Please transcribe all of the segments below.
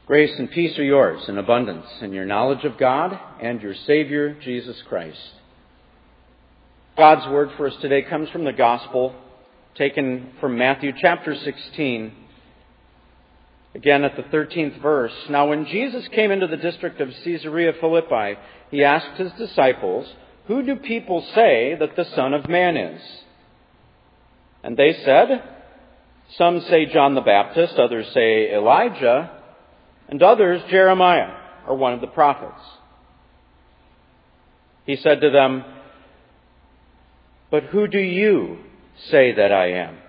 Grace and peace are yours in abundance in your knowledge of God and your Savior, Jesus Christ. God's word for us today comes from the Gospel, taken from Matthew chapter 16, again at the 13th verse. Now when Jesus came into the district of Caesarea Philippi, he asked his disciples, "Who do people say that the Son of Man is?" And they said, "Some say John the Baptist, others say Elijah, and others Jeremiah, or one of the prophets." He said to them, "But who do you say that I am?"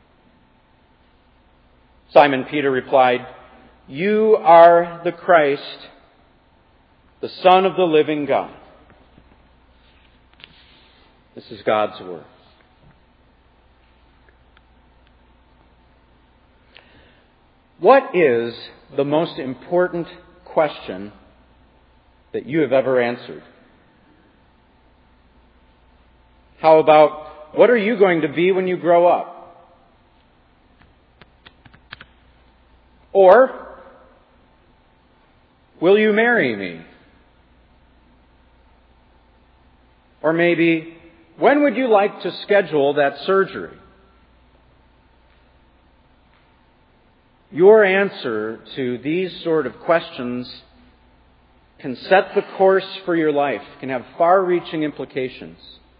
Simon Peter replied, "You are the Christ, the Son of the living God." This is God's word. What is the most important question that you have ever answered? How about, what are you going to be when you grow up? Or, will you marry me? Or maybe, when would you like to schedule that surgery? Your answer to these sort of questions can set the course for your life, can have far-reaching implications.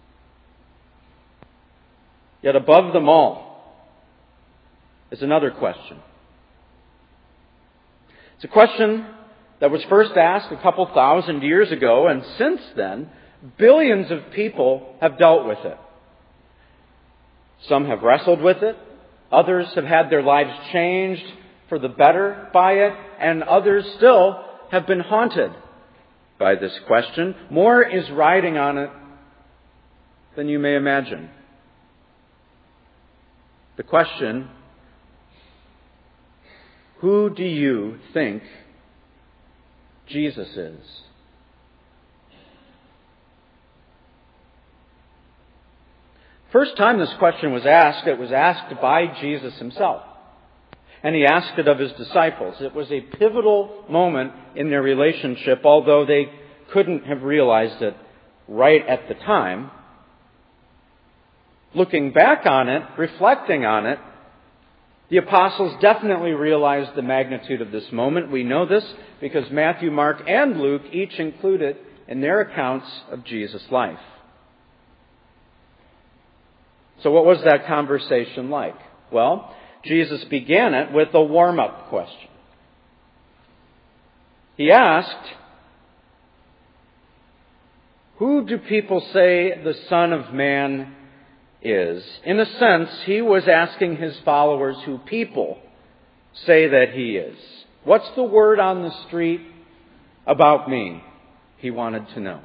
Yet above them all is another question. It's a question that was first asked a couple thousand years ago, and since then, billions of people have dealt with it. Some have wrestled with it. Others have had their lives changed for the better by it, and others still have been haunted by this question. More is riding on it than you may imagine. The question, who do you think Jesus is? First time this question was asked, it was asked by Jesus himself. And he asked it of his disciples. It was a pivotal moment in their relationship, although they couldn't have realized it right at the time. Looking back on it, reflecting on it, the apostles definitely realized the magnitude of this moment. We know this because Matthew, Mark, and Luke each include it in their accounts of Jesus' life. So what was that conversation like? Well, Jesus began it with a warm-up question. He asked, "Who do people say the Son of Man is?" In a sense, he was asking his followers who people say that he is. What's the word on the street about me? He wanted to know.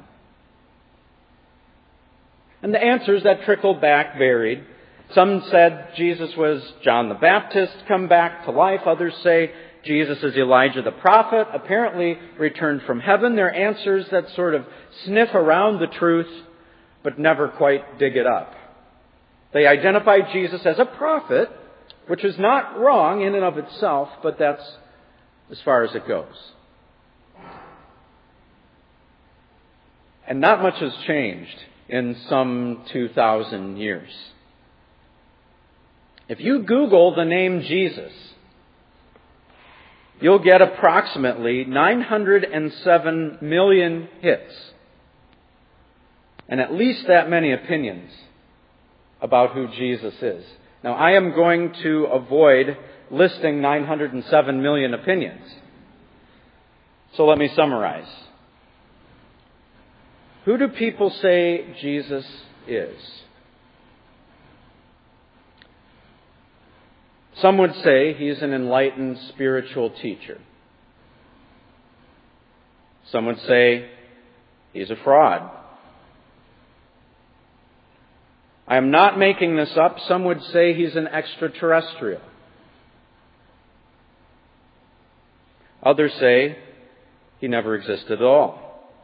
And the answers that trickled back varied. Some said Jesus was John the Baptist come back to life. Others say Jesus is Elijah the prophet, apparently returned from heaven. They're answers that sort of sniff around the truth, but never quite dig it up. They identify Jesus as a prophet, which is not wrong in and of itself, but that's as far as it goes. And not much has changed in some 2,000 years. If you Google the name Jesus, you'll get approximately 907 million hits and at least that many opinions about who Jesus is. Now, I am going to avoid listing 907 million opinions. So let me summarize. Who do people say Jesus is? Some would say he's an enlightened spiritual teacher. Some would say he's a fraud. I am not making this up. Some would say he's an extraterrestrial. Others say he never existed at all.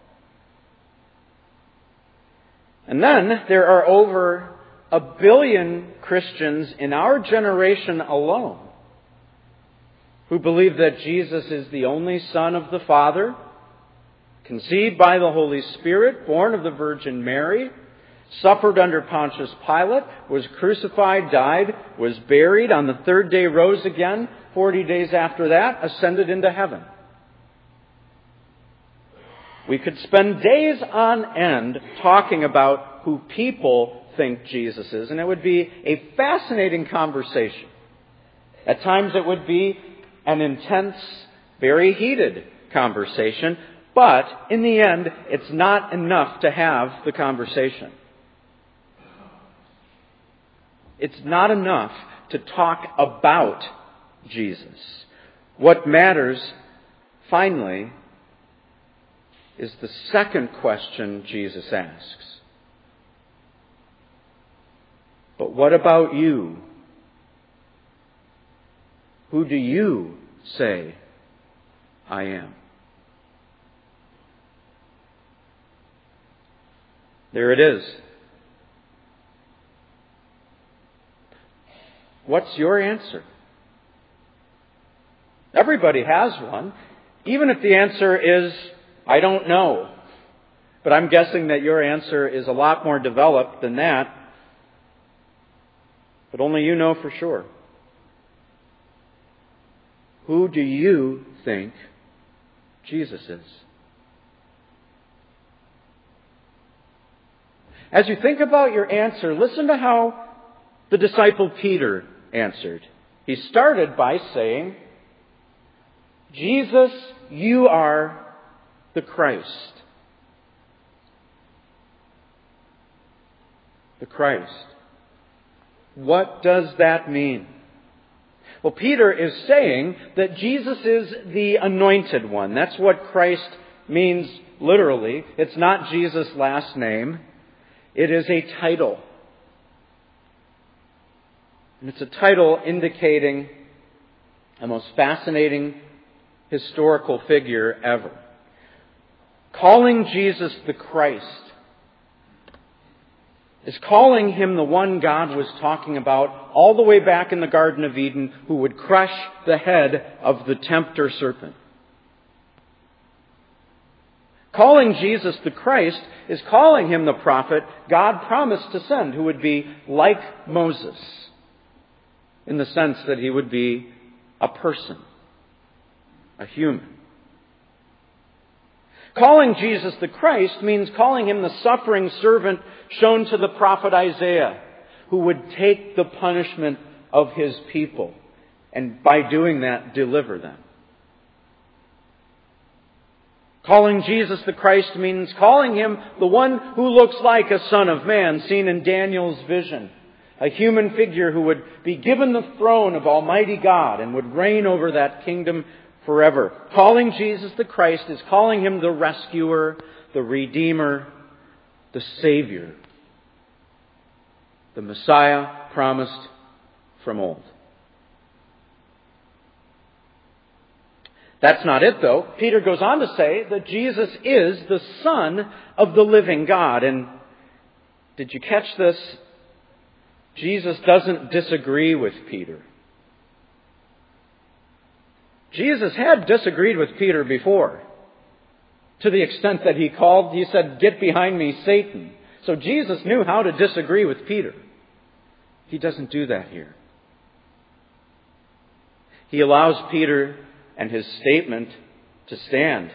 And then there are over 1 billion Christians in our generation alone who believe that Jesus is the only Son of the Father, conceived by the Holy Spirit, born of the Virgin Mary, suffered under Pontius Pilate, was crucified, died, was buried, on the third day rose again, 40 days after that, ascended into heaven. We could spend days on end talking about who people think Jesus is, and it would be a fascinating conversation. At times it would be an intense, very heated conversation, but in the end, it's not enough to have the conversation. It's not enough to talk about Jesus. What matters, finally, is the second question Jesus asks. But what about you? Who do you say I am? There it is. What's your answer? Everybody has one, even if the answer is, I don't know. But I'm guessing that your answer is a lot more developed than that. But only you know for sure. Who do you think Jesus is? As you think about your answer, listen to how the disciple Peter answered. He started by saying, Jesus, you are the Christ. The Christ. What does that mean? Well, Peter is saying that Jesus is the anointed one. That's what Christ means literally. It's not Jesus' last name. It is a title. And it's a title indicating the most fascinating historical figure ever. Calling Jesus the Christ is calling him the one God was talking about all the way back in the Garden of Eden, who would crush the head of the tempter serpent. Calling Jesus the Christ is calling him the prophet God promised to send, who would be like Moses, in the sense that he would be a person, a human. Calling Jesus the Christ means calling him the suffering servant shown to the prophet Isaiah, who would take the punishment of his people and by doing that deliver them. Calling Jesus the Christ means calling him the one who looks like a son of man seen in Daniel's vision. A human figure who would be given the throne of Almighty God and would reign over that kingdom forever. Calling Jesus the Christ is calling him the rescuer, the redeemer, the Savior. The Messiah promised from old. That's not it, though. Peter goes on to say that Jesus is the Son of the living God. And did you catch this? Jesus doesn't disagree with Peter. Jesus had disagreed with Peter before, to the extent that he said, "Get behind me, Satan." So Jesus knew how to disagree with Peter. He doesn't do that here. He allows Peter and his statement to stand.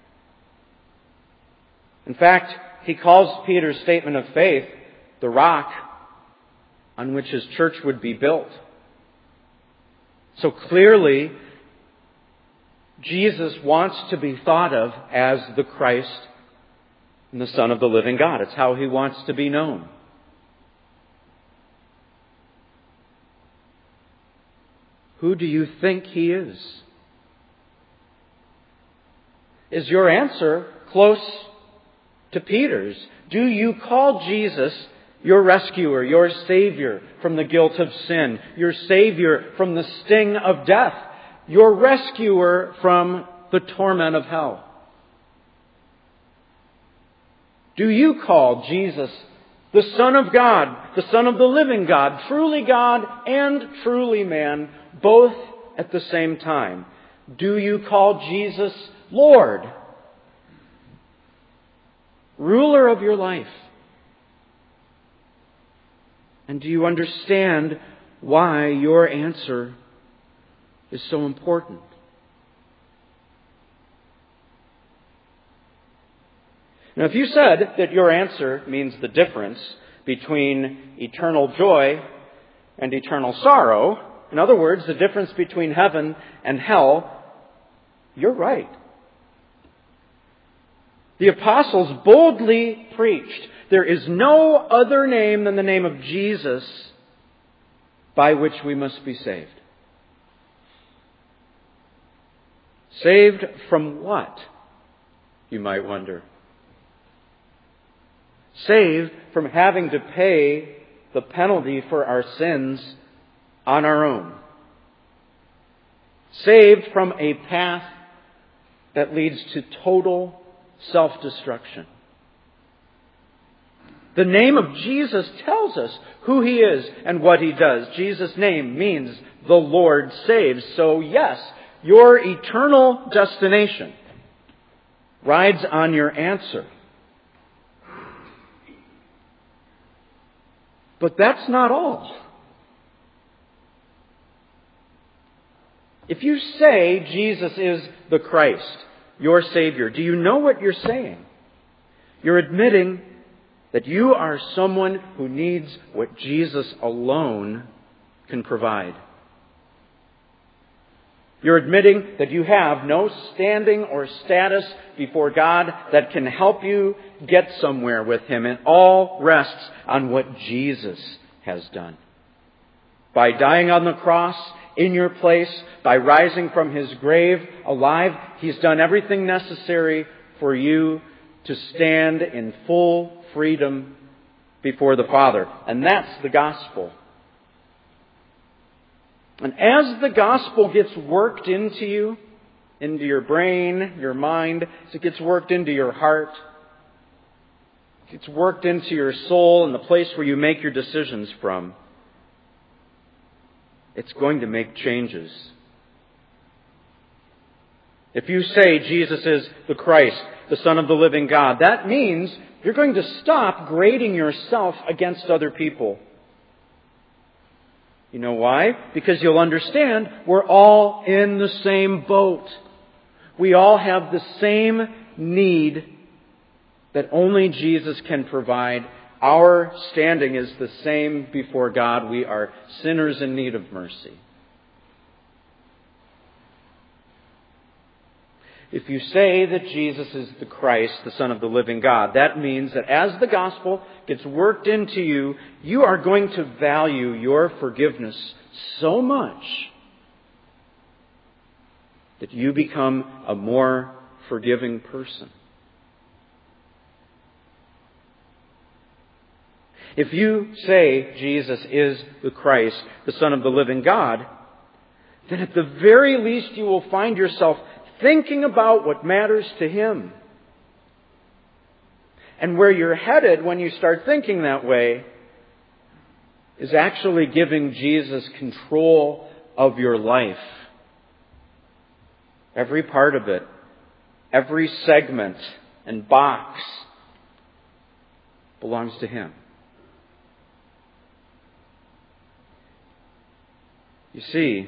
In fact, he calls Peter's statement of faith the rock on which his church would be built. So clearly, Jesus wants to be thought of as the Christ and the Son of the living God. It's how he wants to be known. Who do you think he is? Is your answer close to Peter's? Do you call Jesus your rescuer, your Savior from the guilt of sin, your Savior from the sting of death, your rescuer from the torment of hell? Do you call Jesus the Son of God, the Son of the living God, truly God and truly man, both at the same time? Do you call Jesus Lord? Ruler of your life? And do you understand why your answer is so important? Now, if you said that your answer means the difference between eternal joy and eternal sorrow, in other words, the difference between heaven and hell, you're right. The apostles boldly preached, there is no other name than the name of Jesus by which we must be saved. Saved from what, you might wonder? Saved from having to pay the penalty for our sins on our own. Saved from a path that leads to total self-destruction. The name of Jesus tells us who He is and what He does. Jesus' name means the Lord saves. So yes, your eternal destination rides on your answer. But that's not all. If you say Jesus is the Christ, your Savior, do you know what you're saying? You're admitting that you are someone who needs what Jesus alone can provide. You're admitting that you have no standing or status before God that can help you get somewhere with Him. It all rests on what Jesus has done. By dying on the cross in your place, by rising from His grave alive, He's done everything necessary for you to stand in full freedom before the Father. And that's the gospel. And as the gospel gets worked into you, into your brain, your mind, as it gets worked into your heart, it gets worked into your soul and the place where you make your decisions from, it's going to make changes. If you say Jesus is the Christ, the Son of the living God, that means you're going to stop grading yourself against other people. You know why? Because you'll understand we're all in the same boat. We all have the same need that only Jesus can provide. Our standing is the same before God. We are sinners in need of mercy. If you say that Jesus is the Christ, the Son of the living God, that means that as the gospel gets worked into you, you are going to value your forgiveness so much that you become a more forgiving person. If you say Jesus is the Christ, the Son of the living God, then at the very least you will find yourself thinking about what matters to Him. And where you're headed when you start thinking that way is actually giving Jesus control of your life. Every part of it, every segment and box belongs to Him. You see,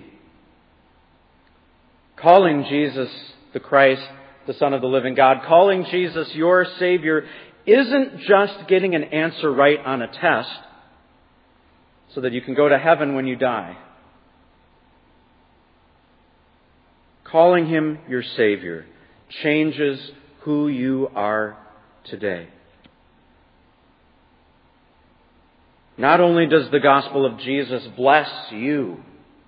calling Jesus the Christ, the Son of the living God, calling Jesus your Savior, isn't just getting an answer right on a test so that you can go to heaven when you die. Calling Him your Savior changes who you are today. Not only does the gospel of Jesus bless you,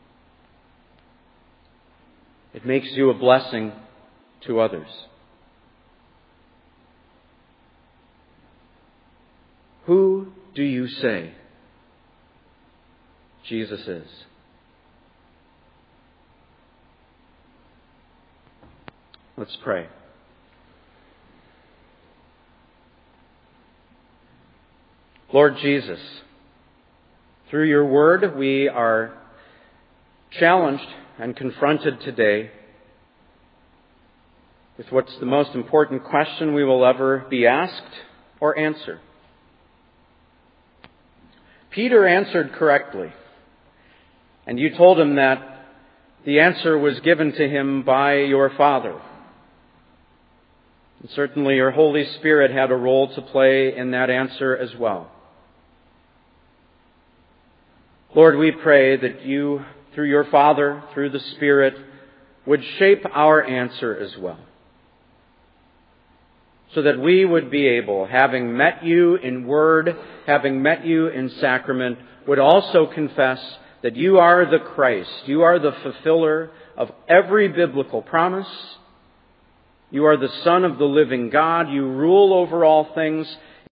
it makes you a blessing to others. Who do you say Jesus is? Let's pray. Lord Jesus, through your word we are challenged and confronted today with what's the most important question we will ever be asked or answer. Peter answered correctly, and you told him that the answer was given to him by your Father. And certainly your Holy Spirit had a role to play in that answer as well. Lord, we pray that you, through your Father, through the Spirit, would shape our answer as well. So that we would be able, having met you in word, having met you in sacrament, would also confess that you are the Christ. You are the fulfiller of every biblical promise. You are the Son of the living God. You rule over all things.